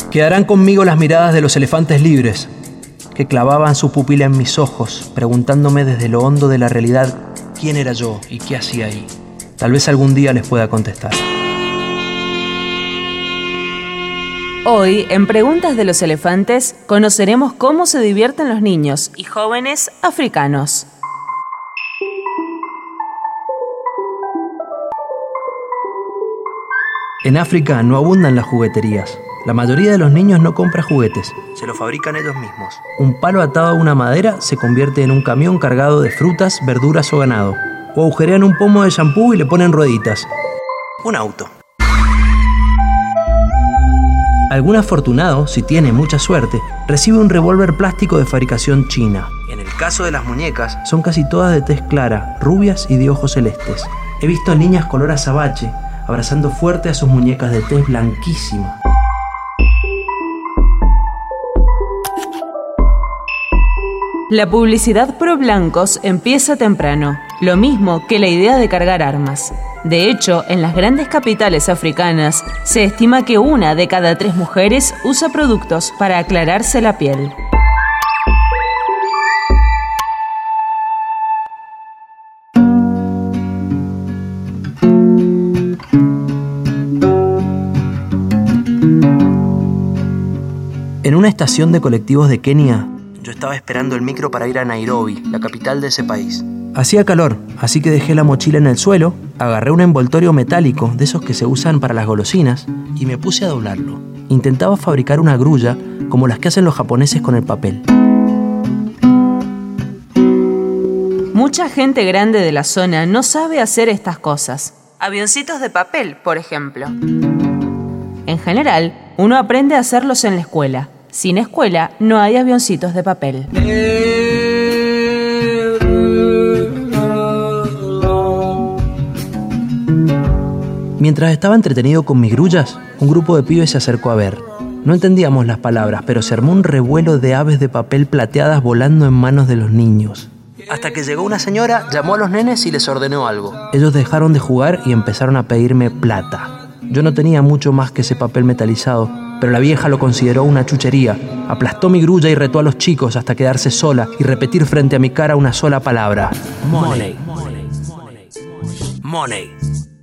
Quedarán conmigo las miradas de los elefantes libres, que clavaban su pupila en mis ojos, preguntándome desde lo hondo de la realidad quién era yo y qué hacía ahí. Tal vez algún día les pueda contestar. Hoy, en Preguntas de los Elefantes, conoceremos cómo se divierten los niños y jóvenes africanos. En África no abundan las jugueterías. La mayoría de los niños no compra juguetes, se los fabrican ellos mismos. Un palo atado a una madera se convierte en un camión cargado de frutas, verduras o ganado. O agujerean un pomo de shampoo y le ponen rueditas. Un auto. Algún afortunado, si tiene mucha suerte, recibe un revólver plástico de fabricación china. En el caso de las muñecas, son casi todas de tez clara, rubias y de ojos celestes. He visto niñas color azabache abrazando fuerte a sus muñecas de tez blanquísima. La publicidad pro blancos empieza temprano, lo mismo que la idea de cargar armas. De hecho, en las grandes capitales africanas, se estima que 1 de cada 3 mujeres usa productos para aclararse la piel. En una estación de colectivos de Kenia, yo estaba esperando el micro para ir a Nairobi, la capital de ese país. Hacía calor, así que dejé la mochila en el suelo, agarré un envoltorio metálico, de esos que se usan para las golosinas, y me puse a doblarlo. Intentaba fabricar una grulla, como las que hacen los japoneses con el papel. Mucha gente grande de la zona no sabe hacer estas cosas. Avioncitos de papel, por ejemplo. En general, uno aprende a hacerlos en la escuela. Sin escuela, no hay avioncitos de papel. Mientras estaba entretenido con mis grullas, un grupo de pibes se acercó a ver. No entendíamos las palabras, pero se armó un revuelo de aves de papel plateadas volando en manos de los niños. Hasta que llegó una señora, llamó a los nenes y les ordenó algo. Ellos dejaron de jugar y empezaron a pedirme plata. Yo no tenía mucho más que ese papel metalizado, pero la vieja lo consideró una chuchería. Aplastó mi grulla y retó a los chicos hasta quedarse sola y repetir frente a mi cara una sola palabra: money. Money.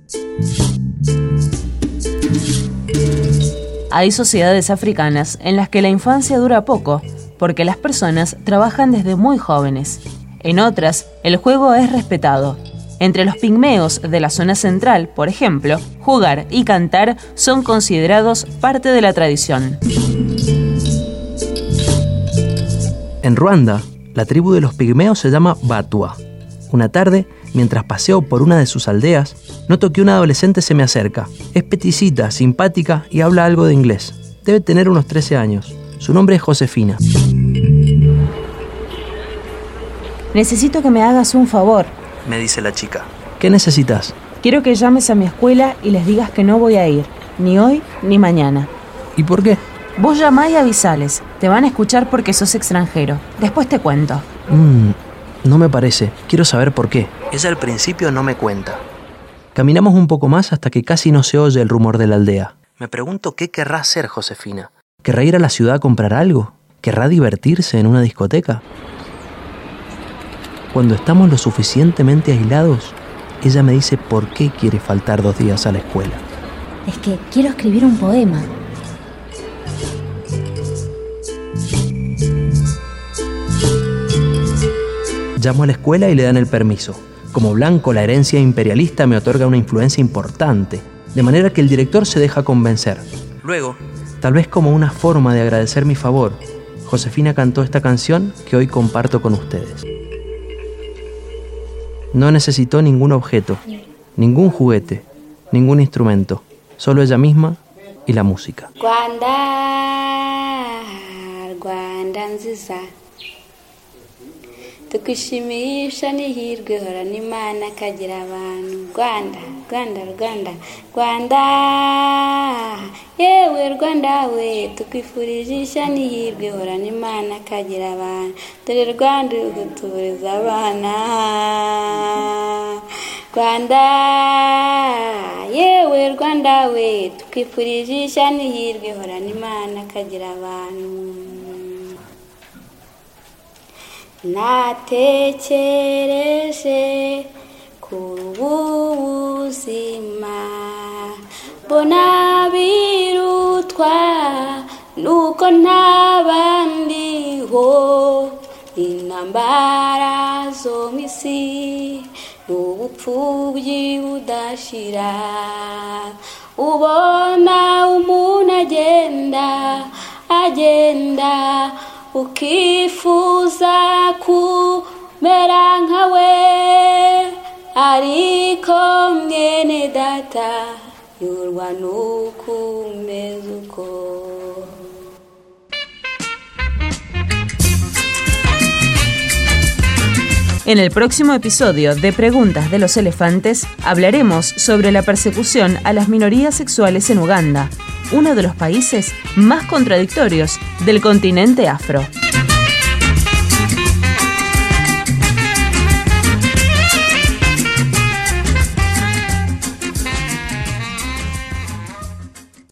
Hay sociedades africanas en las que la infancia dura poco, porque las personas trabajan desde muy jóvenes. En otras, el juego es respetado. Entre los pigmeos de la zona central, por ejemplo, jugar y cantar son considerados parte de la tradición. En Ruanda, la tribu de los pigmeos se llama Batua. Una tarde, mientras paseo por una de sus aldeas, noto que una adolescente se me acerca. Es peticita, simpática y habla algo de inglés. Debe tener unos 13 años. Su nombre es Josefina. Necesito que me hagas un favor, me dice la chica. ¿Qué necesitas? Quiero que llames a mi escuela y les digas que no voy a ir, ni hoy ni mañana. ¿Y por qué? Vos llamá y avisales. Te van a escuchar porque sos extranjero. Después te cuento. No me parece. Quiero saber por qué. Ella al principio no me cuenta. Caminamos un poco más hasta que casi no se oye el rumor de la aldea. Me pregunto qué querrá hacer Josefina. ¿Querrá ir a la ciudad a comprar algo? ¿Querrá divertirse en una discoteca? Cuando estamos lo suficientemente aislados, ella me dice por qué quiere faltar 2 días a la escuela. Es que quiero escribir un poema. Llamo a la escuela y le dan el permiso. Como blanco, la herencia imperialista me otorga una influencia importante, de manera que el director se deja convencer. Luego, tal vez como una forma de agradecer mi favor, Josefina cantó esta canción que hoy comparto con ustedes. No necesitó ningún objeto, ningún juguete, ningún instrumento, solo ella misma y la música. Rwanda nziza tukwishimisha n'ihirwe hora n'Imana kagira abantu. Rwanda yewe Rwanda we tukwifurije ishya n'ihirwe hora n'Imana kagira abantu. Dore Rwanda uguturiza abana. Rwanda yewe Rwanda we tukwifurije ishya n'ihirwe horana Imana kagira abantu. Natekereje kuri ubu buzima mbona birutwa nuko ntabandiho, intambara zo mu isi n'ubupfubyi budashira, ubona umuntu agenda ukifuza kumera nkawe, ariko mwene data yurwa n'ukumeza uko. En el próximo episodio de Preguntas de los Elefantes hablaremos sobre la persecución a las minorías sexuales en Uganda, uno de los países más contradictorios del continente afro.